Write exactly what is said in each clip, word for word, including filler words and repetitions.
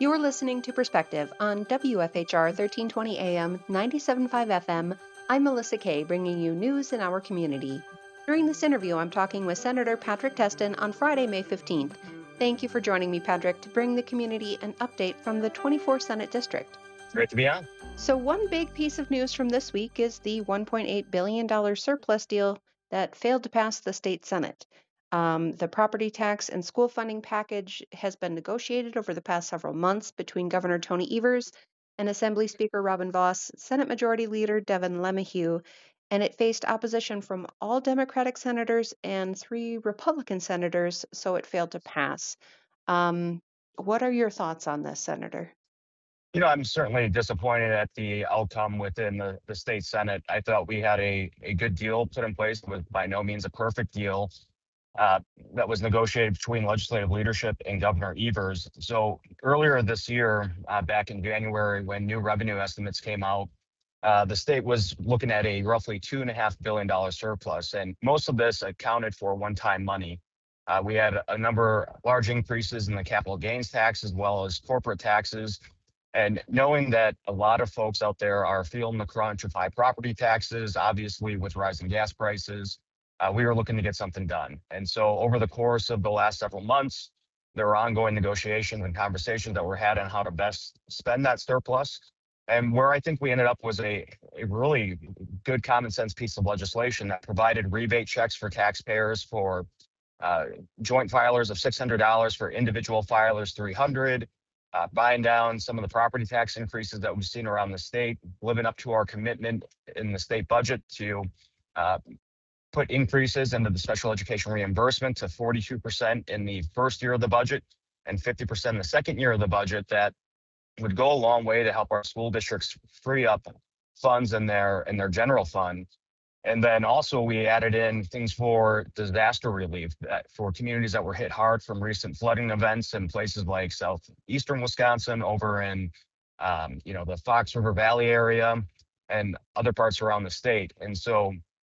You're listening to Perspective on W F H R thirteen twenty A M, ninety-seven point five F M. I'm Melissa Kay, bringing you news in our community. During this interview, I'm talking with Senator Patrick Testin on Friday, May fifteenth. Thank you for joining me, Patrick, to bring the community an update from the twenty-fourth Senate District. Great to be on. So one big piece of news from this week is the one point eight billion dollars surplus deal that failed to pass the state Senate. Um, the property tax and school funding package has been negotiated over the past several months between Governor Tony Evers and Assembly Speaker Robin Vos, Senate Majority Leader Devin LeMahieu, and it faced opposition from all Democratic senators and three Republican senators, so it failed to pass. Um, what are your thoughts on this, Senator? You know, I'm certainly disappointed at the outcome within the, the state Senate. I thought we had a, a good deal put in place. It was by no means a perfect deal uh, that was negotiated between legislative leadership and Governor Evers. So earlier this year, uh, back in January, when new revenue estimates came out, uh, the state was looking at a roughly two and a half billion dollar surplus, and most of this accounted for one-time money. Uh, we had a number large increases in the capital gains tax as well as corporate taxes. And knowing that a lot of folks out there are feeling the crunch of high property taxes, obviously with rising gas prices, uh, we were looking to get something done. And so over the course of the last several months, there were ongoing negotiations and conversations that were had on how to best spend that surplus. And where I think we ended up was a, a really good common sense piece of legislation that provided rebate checks for taxpayers for uh, joint filers of six hundred dollars, for individual filers three hundred dollars. Uh, buying down some of the property tax increases that we've seen around the state, living up to our commitment in the state budget to uh, put increases into the special education reimbursement to forty-two percent in the first year of the budget and fifty percent in the second year of the budget. That would go a long way to help our school districts free up funds in their in their general fund. And then also we added in things for disaster relief for communities that were hit hard from recent flooding events in places like southeastern Wisconsin, over in um, you know, the Fox River Valley area and other parts around the state. And so,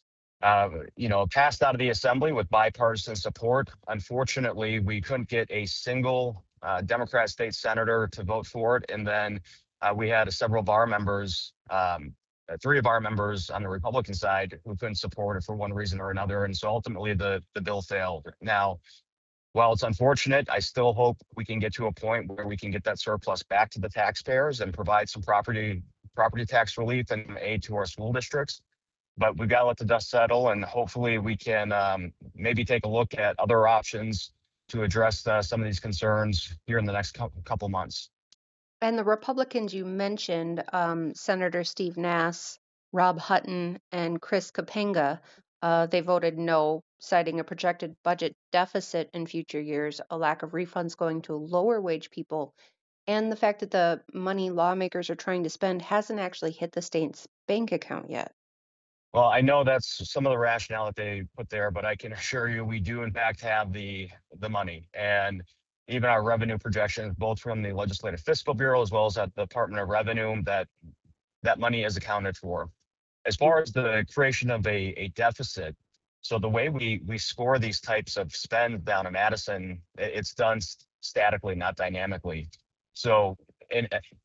uh, you know, passed out of the assembly with bipartisan support. Unfortunately, we couldn't get a single uh, Democrat state senator to vote for it. And then uh, we had several of our members um, Uh, three of our members on the Republican side who couldn't support it for one reason or another. And so ultimately the, the bill failed. Now, while it's unfortunate, I still hope we can get to a point where we can get that surplus back to the taxpayers and provide some property property tax relief and aid to our school districts. But we've got to let the dust settle, and hopefully we can um, maybe take a look at other options to address uh, some of these concerns here in the next couple months. And the Republicans you mentioned, um, Senator Steve Nass, Rob Hutton, and Chris Kapenga, uh, they voted no, citing a projected budget deficit in future years, a lack of refunds going to lower wage people, and the fact that the money lawmakers are trying to spend hasn't actually hit the state's bank account yet. Well, I know that's some of the rationale that they put there, but I can assure you we do in fact have the the money. And even our revenue projections, both from the Legislative Fiscal Bureau as well as at the Department of Revenue, that that money is accounted for. As far as the creation of a, a deficit, so the way we we score these types of spend down in Madison, it's done statically, not dynamically. So an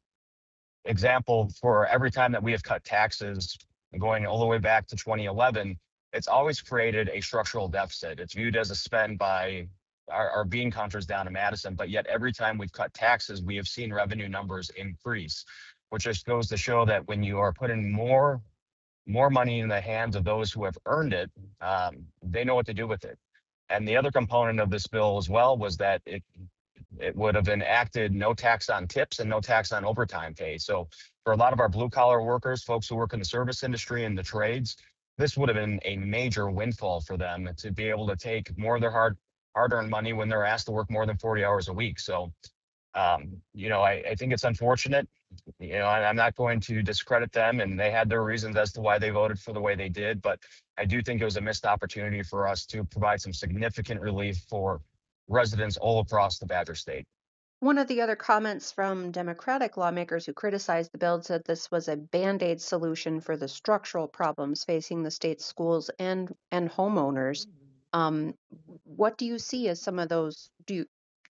example, for every time that we have cut taxes, going all the way back to twenty eleven, it's always created a structural deficit. It's viewed as a spend by our, our bean counters down in Madison, but yet every time we've cut taxes, we have seen revenue numbers increase, which just goes to show that when you are putting more more money in the hands of those who have earned it, um, they know what to do with it. And the other component of this bill as well was that it it would have enacted no tax on tips and no tax on overtime pay. So for a lot of our blue collar workers, folks who work in the service industry and the trades, this would have been a major windfall for them to be able to take more of their hard hard earned money when they're asked to work more than forty hours a week. So, um, you know, I, I think it's unfortunate. You know, I'm not going to discredit them, and they had their reasons as to why they voted for the way they did. But I do think it was a missed opportunity for us to provide some significant relief for residents all across the Badger State. One of the other comments from Democratic lawmakers who criticized the bill said this was a Band-Aid solution for the structural problems facing the state's schools and and homeowners. Um, what do you see as some of those? Do you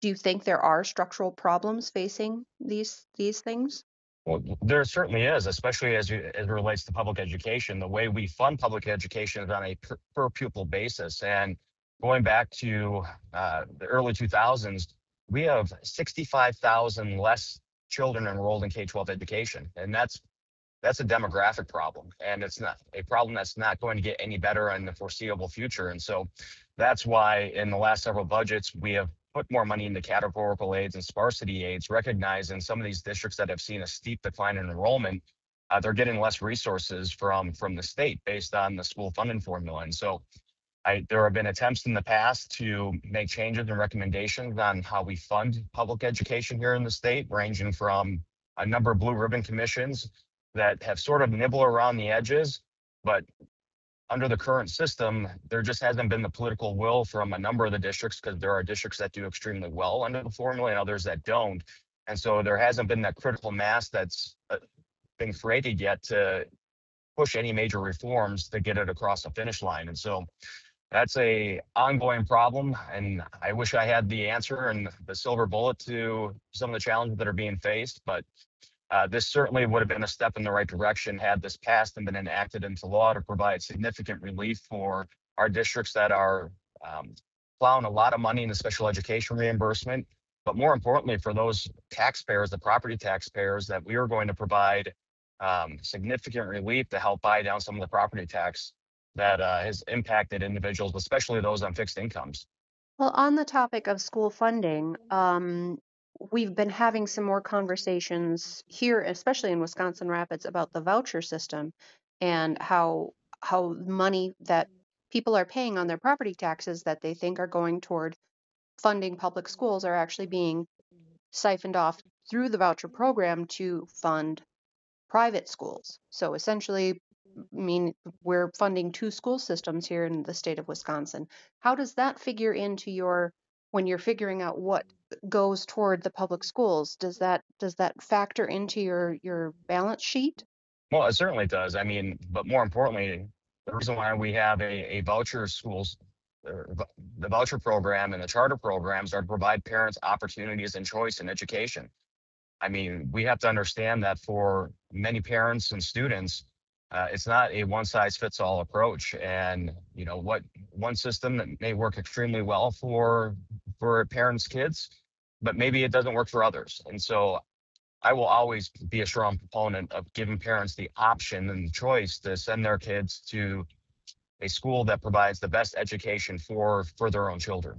Do you think there are structural problems facing these these things? Well, there certainly is, especially as, you, as it relates to public education. The way we fund public education is on a per, per pupil basis. And going back to uh, the early two thousands, we have sixty-five thousand less children enrolled in K twelve education. And that's that's a demographic problem. And it's not a problem that's not going to get any better in the foreseeable future. And so that's why in the last several budgets, we have put more money into categorical aids and sparsity aids, recognizing some of these districts that have seen a steep decline in enrollment, uh, they're getting less resources from from the state based on the school funding formula. And so I, there have been attempts in the past to make changes and recommendations on how we fund public education here in the state, ranging from a number of blue ribbon commissions that have sort of nibble around the edges, but under the current system, there just hasn't been the political will from a number of the districts, because there are districts that do extremely well under the formula and others that don't. And so there hasn't been that critical mass that's uh, been created yet to push any major reforms to get it across the finish line. And so that's a ongoing problem. And I wish I had the answer and the silver bullet to some of the challenges that are being faced, but Uh, this certainly would have been a step in the right direction had this passed and been enacted into law to provide significant relief for our districts that are um, plowing a lot of money into special education reimbursement. But more importantly, for those taxpayers, the property taxpayers, that we are going to provide um, significant relief to help buy down some of the property tax that uh, has impacted individuals, especially those on fixed incomes. Well, on the topic of school funding, um, we've been having some more conversations here, especially in Wisconsin Rapids, about the voucher system and how how money that people are paying on their property taxes that they think are going toward funding public schools are actually being siphoned off through the voucher program to fund private schools. So essentially, I mean, we're funding two school systems here in the state of Wisconsin. How does that figure into your when you're figuring out what goes toward the public schools? Does that does that factor into your your balance sheet? Well, it certainly does. I mean, but more importantly, the reason why we have a, a voucher schools, uh, v- the voucher program and the charter programs are to provide parents opportunities and choice in education. I mean, we have to understand that for many parents and students, uh, it's not a one size fits all approach. And you know what, one system that may work extremely well for for parents' kids, but maybe it doesn't work for others. And so I will always be a strong proponent of giving parents the option and the choice to send their kids to a school that provides the best education for for their own children.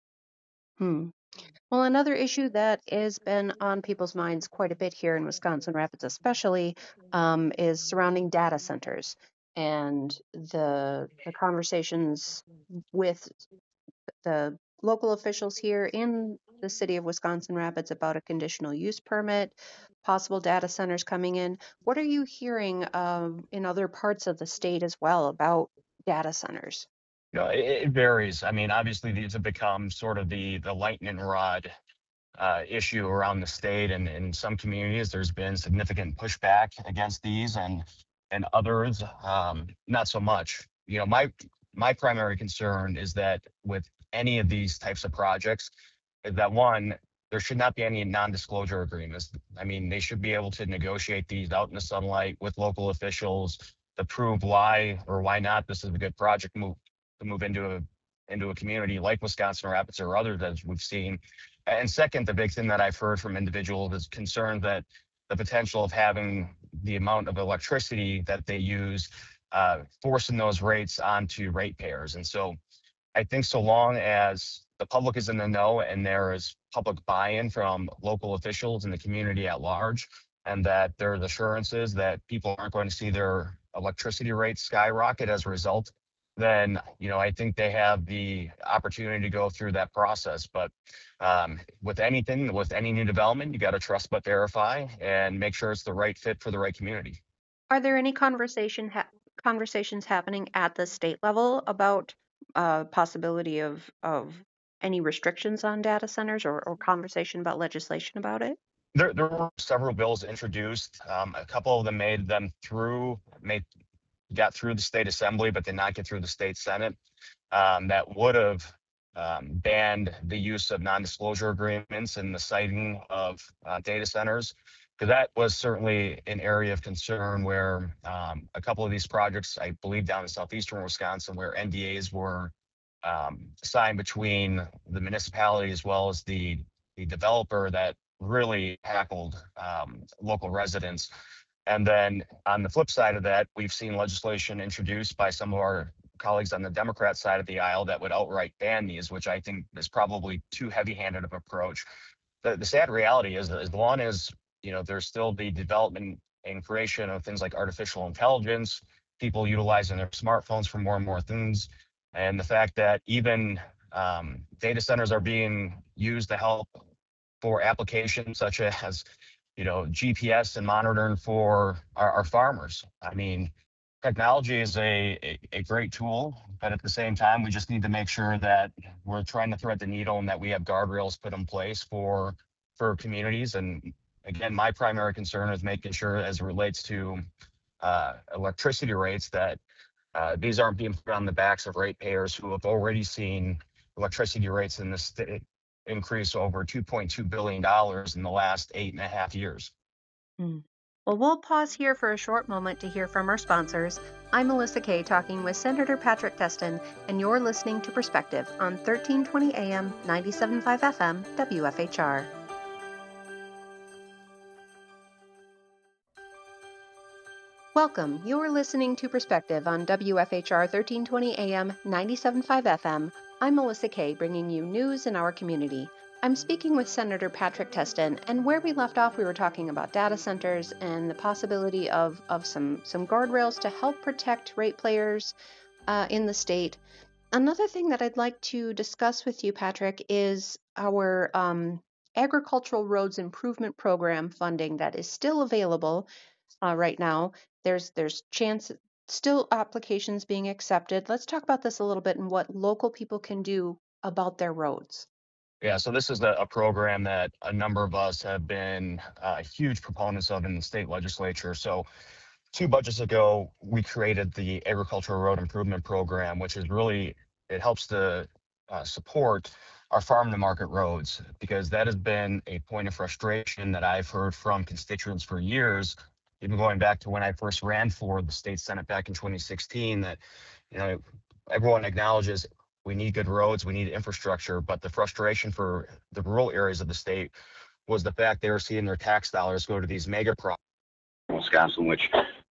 Hmm. Well, another issue that has been on people's minds quite a bit here in Wisconsin Rapids, especially, um, is surrounding data centers and the the conversations with the local officials here in the city of Wisconsin Rapids about a conditional use permit, possible data centers coming in. What are you hearing um, in other parts of the state as well about data centers? You know, it, it varies. I mean, obviously these have become sort of the the lightning rod uh, issue around the state, and in some communities there's been significant pushback against these, and and others um, not so much. You know, my my primary concern is that with any of these types of projects, is that one, there should not be any non-disclosure agreements. I mean, they should be able to negotiate these out in the sunlight with local officials to prove why or why not this is a good project move to move into a into a community like Wisconsin Rapids or others as we've seen. And second, the big thing that I've heard from individuals is concerned that the potential of having the amount of electricity that they use, uh, forcing those rates onto ratepayers. And so I think so long as the public is in the know and there is public buy-in from local officials and the community at large, and that there's assurances that people aren't going to see their electricity rates skyrocket as a result, then you know I think they have the opportunity to go through that process. But um, with anything, with any new development, you got to trust but verify and make sure it's the right fit for the right community. Are there any conversation ha- conversations happening at the state level about uh, possibility of of any restrictions on data centers or, or conversation about legislation about it? There, there were several bills introduced. Um, a couple of them made them through, made got through the state assembly, but did not get through the state senate. Um, that would have um, banned the use of non-disclosure agreements and the siting of uh, data centers, because that was certainly an area of concern where um, a couple of these projects, I believe down in southeastern Wisconsin, where N D As were um, signed between the municipality as well as the the developer that really tackled um, local residents. And then on the flip side of that, we've seen legislation introduced by some of our colleagues on the Democrat side of the aisle that would outright ban these, which I think is probably too heavy-handed of approach. The, the sad reality is that as long as, you know, there's still the development and creation of things like artificial intelligence, people utilizing their smartphones for more and more things, and the fact that even um, data centers are being used to help for applications such as, you know, G P S and monitoring for our, our farmers. I mean, technology is a, a, a great tool, but at the same time, we just need to make sure that we're trying to thread the needle and that we have guardrails put in place for for communities. And again, my primary concern is making sure, as it relates to uh, electricity rates, that uh, these aren't being put on the backs of ratepayers who have already seen electricity rates in the state increase over two point two billion dollars in the last eight and a half years. Mm. Well, we'll pause here for a short moment to hear from our sponsors. I'm Melissa Kay, talking with Senator Patrick Testin, and you're listening to Perspective on thirteen twenty A M, ninety-seven point five F M, W F H R. Welcome. You're listening to Perspective on W F H R thirteen twenty A M, ninety-seven point five F M. I'm Melissa Kay, bringing you news in our community. I'm speaking with Senator Patrick Testin, and where we left off, we were talking about data centers and the possibility of, of some, some guardrails to help protect ratepayers uh, in the state. Another thing that I'd like to discuss with you, Patrick, is our um, agricultural roads improvement program funding that is still available uh, right now. There's there's chance still applications being accepted. Let's talk about this a little bit and what local people can do about their roads. Yeah, so this is a, a program that a number of us have been uh, huge proponents of in the state legislature. So two budgets ago, we created the Agricultural Road Improvement Program, which is really, it helps to uh, support our farm to market roads, because that has been a point of frustration that I've heard from constituents for years, even going back to when I first ran for the state Senate back in twenty sixteen, that, you know, everyone acknowledges we need good roads, we need infrastructure, but the frustration for the rural areas of the state was the fact they were seeing their tax dollars go to these mega projects in Wisconsin, which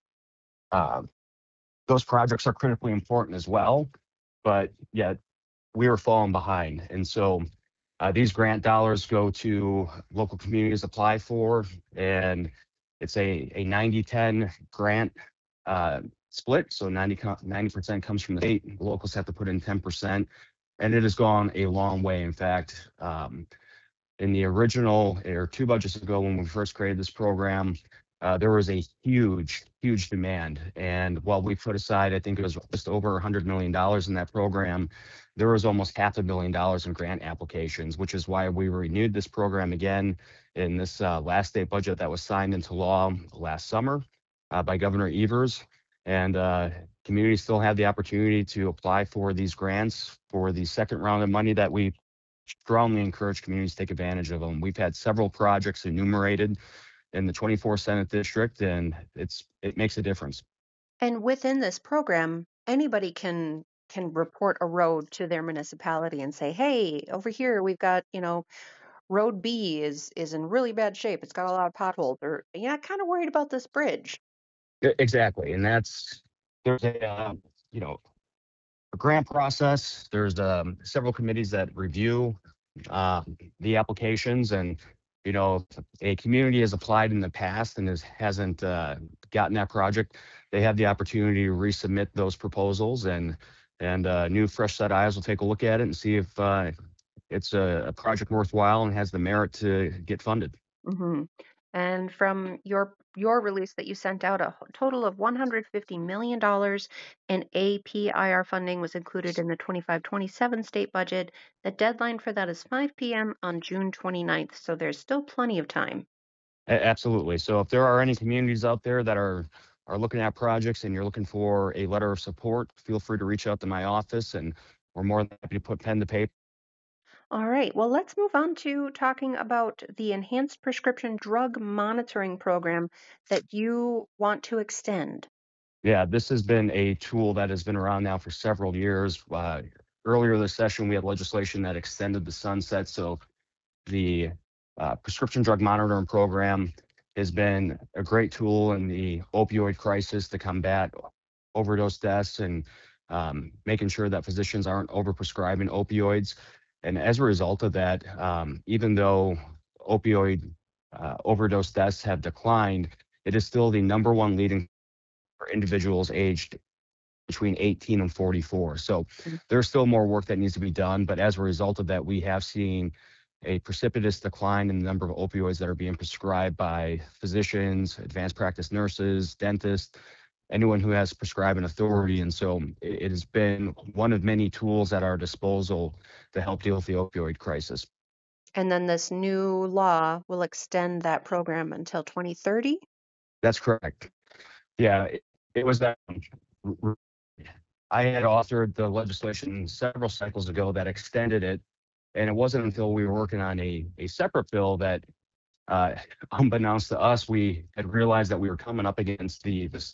uh, those projects are critically important as well, but yet we were falling behind. And so uh, these grant dollars go to local communities apply for, and it's a, a ninety ten grant uh, split. So ninety percent comes from the state, the locals have to put in ten percent, and it has gone a long way. In fact, um, in the original, or two budgets ago when we first created this program, uh, there was a huge, huge demand. And while we put aside, I think it was just over one hundred million dollars in that program, there was almost half a billion dollars in grant applications, which is why we renewed this program again in this uh, last state budget that was signed into law last summer uh, by Governor Evers. And uh, communities still have the opportunity to apply for these grants for the second round of money that we strongly encourage communities to take advantage of them. We've had several projects enumerated in the twenty-fourth Senate District, and it's it makes a difference. And within this program, anybody can can report a road to their municipality and say, "Hey, over here we've got, you know, road B is is in really bad shape. It's got a lot of potholes," or, "Yeah, kind of worried about this bridge." E- Exactly, and that's there's a uh, you know a grant process. There's um, several committees that review uh, the applications, and you know if a community has applied in the past and has hasn't uh, gotten that project, they have the opportunity to resubmit those proposals, and and uh, new fresh set eyes will take a look at it and see if uh, it's a, a project worthwhile and has the merit to get funded. hmm And from your your release that you sent out, a h- total of one hundred fifty million dollars in A P I R funding was included in the twenty-five twenty-seven state budget. The deadline for that is five p m on June twenty-ninth, so there's still plenty of time. A- Absolutely. So if there are any communities out there that are are looking at projects and you're looking for a letter of support, feel free to reach out to my office, and we're more than happy to put pen to paper All right, well, let's move on to talking about the enhanced prescription drug monitoring program that you want to extend. Yeah, this has been a tool that has been around now for several years. Uh, earlier this session, we had legislation that extended the sunset. So the uh, prescription drug monitoring program has been a great tool in the opioid crisis to combat overdose deaths and um, making sure that physicians aren't overprescribing opioids. And as a result of that, um, even though opioid uh, overdose deaths have declined, it is still the number one leading for individuals aged between eighteen and forty-four. So Mm. there's still more work that needs to be done. But as a result of that, we have seen a precipitous decline in the number of opioids that are being prescribed by physicians, advanced practice nurses, dentists, anyone who has prescribing authority. And so it it has been one of many tools at our disposal to help deal with the opioid crisis. And then this new law will extend that program until twenty thirty. That's correct. Yeah, it, it was that. I had authored the legislation several cycles ago that extended it. And it wasn't until we were working on a, a separate bill that, uh, unbeknownst to us, we had realized that we were coming up against the, the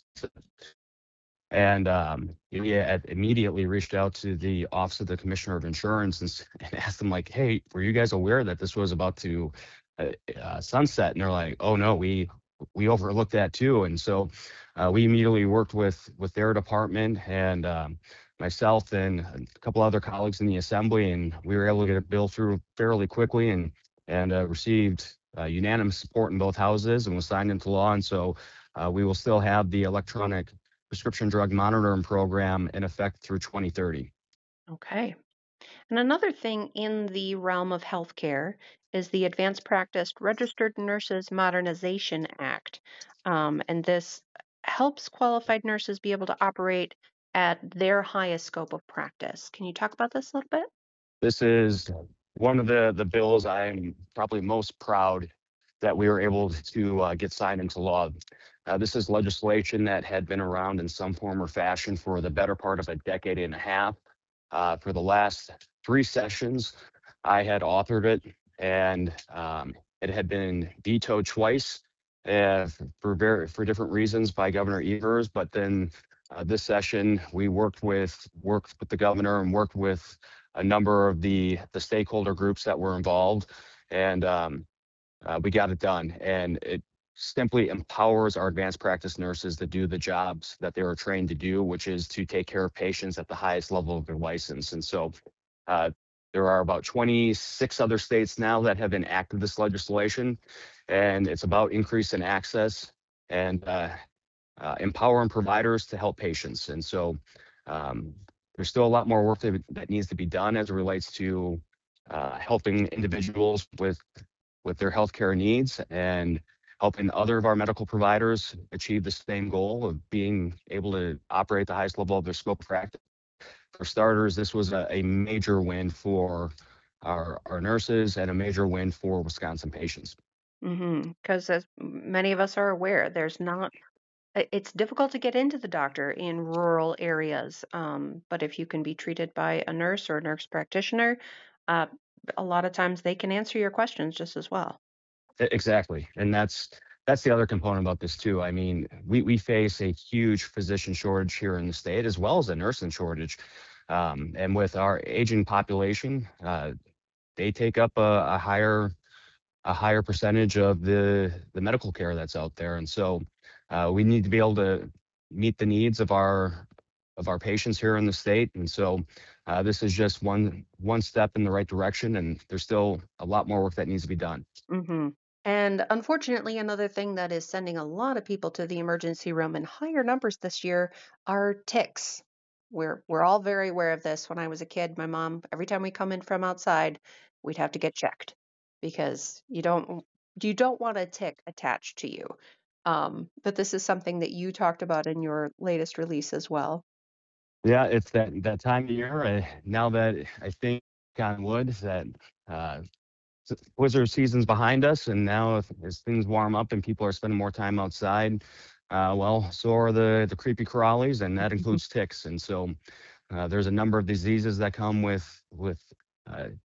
and um, we had immediately reached out to the Office of the Commissioner of Insurance and, s- and asked them, like, hey, were you guys aware that this was about to uh, uh, sunset? And they're like, oh no, we we overlooked that too. And so uh, we immediately worked with with their department and um, myself and a couple other colleagues in the assembly, and we were able to get a bill through fairly quickly and and uh, received uh, unanimous support in both houses and was signed into law. And so uh, we will still have the electronic prescription drug monitoring program in effect through twenty thirty. Okay. And another thing in the realm of healthcare is the Advanced Practice Registered Nurses Modernization Act. Um, and this helps qualified nurses be able to operate at their highest scope of practice. Can you talk about this a little bit? This is one of the, the bills I'm probably most proud that we were able to uh, get signed into law. Uh, this is legislation that had been around in some form or fashion for the better part of a decade and a half. Uh, for the last three sessions, I had authored it, and um, it had been vetoed twice uh, for very for different reasons by Governor Evers. But then uh, this session, we worked with worked with the governor and worked with a number of the the stakeholder groups that were involved, and um, uh, we got it done. And it simply empowers our advanced practice nurses to do the jobs that they were trained to do, which is to take care of patients at the highest level of their license. And so uh, there are about twenty-six other states now that have enacted this legislation, and it's about increasing access and uh, uh, empowering providers to help patients. And so um, there's still a lot more work that, that needs to be done as it relates to uh, helping individuals with with their healthcare needs and helping other of our medical providers achieve the same goal of being able to operate the highest level of their scope of practice. For starters, this was a, a major win for our, our nurses and a major win for Wisconsin patients. Because as many of us are aware, there's not, i- it's difficult to get into the doctor in rural areas. Um, but if you can be treated by a nurse or a nurse practitioner, uh, a lot of times they can answer your questions just as well. E- Exactly. And that's that's the other component about this too. I mean, we, we face a huge physician shortage here in the state as well as a nursing shortage. Um, and with our aging population, uh, they take up a, a higher a higher percentage of the the medical care that's out there. And so uh, we need to be able to meet the needs of our of our patients here in the state. And so uh, this is just one one step in the right direction, and there's still a lot more work that needs to be done. Hmm. And unfortunately, another thing that is sending a lot of people to the emergency room in higher numbers this year are ticks. We're we're all very aware of this. When I was a kid, my mom, every time we come in from outside, we'd have to get checked because you don't you don't want a tick attached to you. Um, but this is something that you talked about in your latest release as well. Yeah, it's that that time of year. Uh, now that I think on wood that uh, s- blizzard season's behind us, and now if, as things warm up and people are spending more time outside, uh, well, so are the the creepy crawlies, and that includes ticks. And so uh, there's a number of diseases that come with with uh,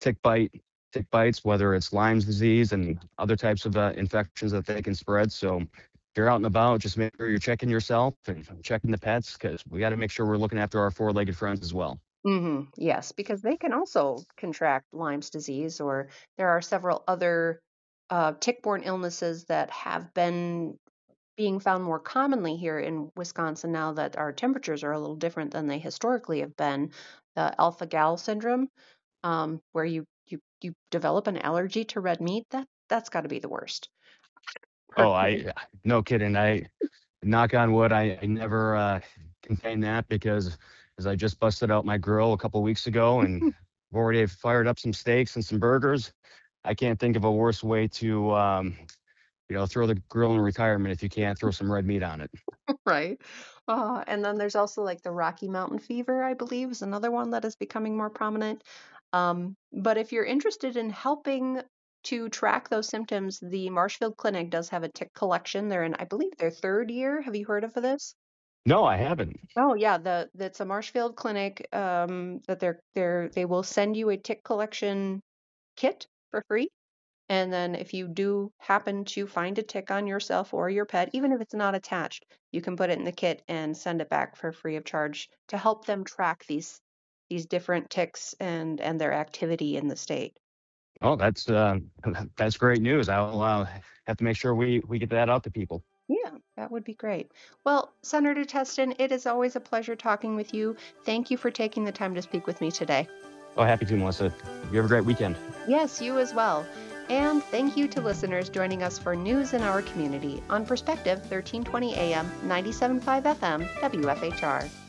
tick bite, tick bites, whether it's Lyme's disease and other types of uh, infections that they can spread. So if you're out and about, just make sure you're checking yourself and checking the pets because we got to make sure we're looking after our four-legged friends as well. Hmm. Yes, because they can also contract Lyme's disease, or there are several other uh, tick-borne illnesses that have been being found more commonly here in Wisconsin now that our temperatures are a little different than they historically have been. The alpha-gal syndrome, um, where you you you develop an allergy to red meat, that that's got to be the worst. Oh, Personally. I no kidding. I knock on wood, I, I never uh, contained that because as I just busted out my grill a couple weeks ago and I've already fired up some steaks and some burgers. I can't think of a worse way to um, you know, throw the grill in retirement if you can't throw some red meat on it. Right. Uh, and then there's also like the Rocky Mountain fever, I believe, is another one that is becoming more prominent. Um, but if you're interested in helping to track those symptoms, the Marshfield Clinic does have a tick collection. They're in, I believe, their third year. Have you heard of this? No, I haven't. Oh yeah, the that's a Marshfield Clinic. Um, that they're they're they will send you a tick collection kit for free. And then if you do happen to find a tick on yourself or your pet, even if it's not attached, you can put it in the kit and send it back for free of charge to help them track these these different ticks and and their activity in the state. Oh, that's uh, that's great news. I'll uh, have to make sure we we get that out to people. Yeah, that would be great. Well, Senator Teston, it is always a pleasure talking with you. Thank you for taking the time to speak with me today. Oh, happy to, Melissa. You have a great weekend. Yes, you as well. And thank you to listeners joining us for news in our community on Perspective thirteen twenty A M, ninety-seven point five F M, W F H R.